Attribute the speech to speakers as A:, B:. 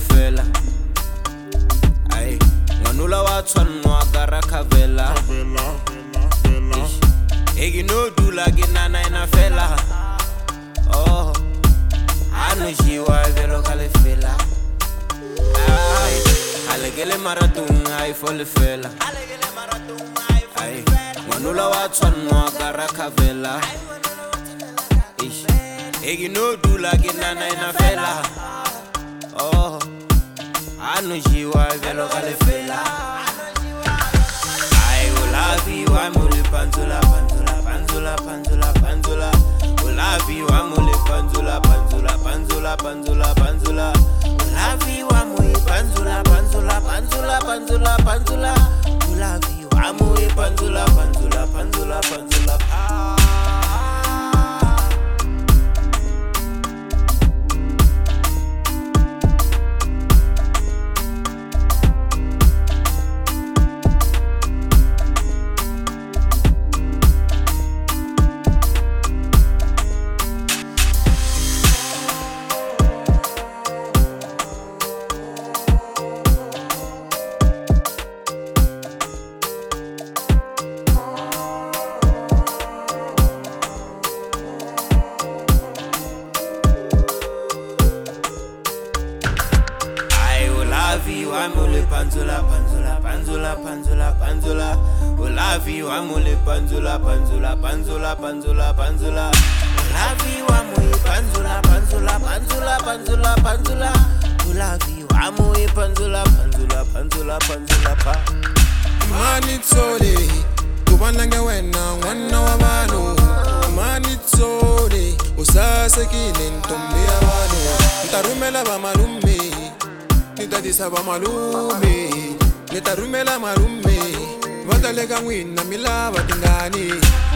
A: fela. Ay, nganula wa tshwanwa ka ra khavela. Egi no dula ke nana ena fela. Oh, ano jiwa velo ka le fela. Ay, alegele maratung ay fole fela. Ay, nganula wa tshwanwa ka ra khavela. Egi no dula ke nana ena fela. Oh, ano jiwa velo ka le fela. Ay, ulavi wa muli panzula panzula panzula panzula panzula. Ulavi wa muli panzula panzula panzula panzula panzula. Ulavi wa muli panzula panzula panzula panzula panzula. Ulavi wa muli panzula panzula panzula panzula. Wa mule panzula panzula panzula panzula panzula. Ulavi wa mule panzula panzula panzula panzula panzula. Ulavi wa mule panzula panzula panzula panzula panzula. Ulavi wa mule panzula panzula panzula panzula pa.
B: Mani tsole kubananga wena mwana wa bano. Mani tsole usasekile ntombi ya bano. Ntarumela ba malume nitadisa ba malume, nitarumela malume, vatalega ngwina milava tingani.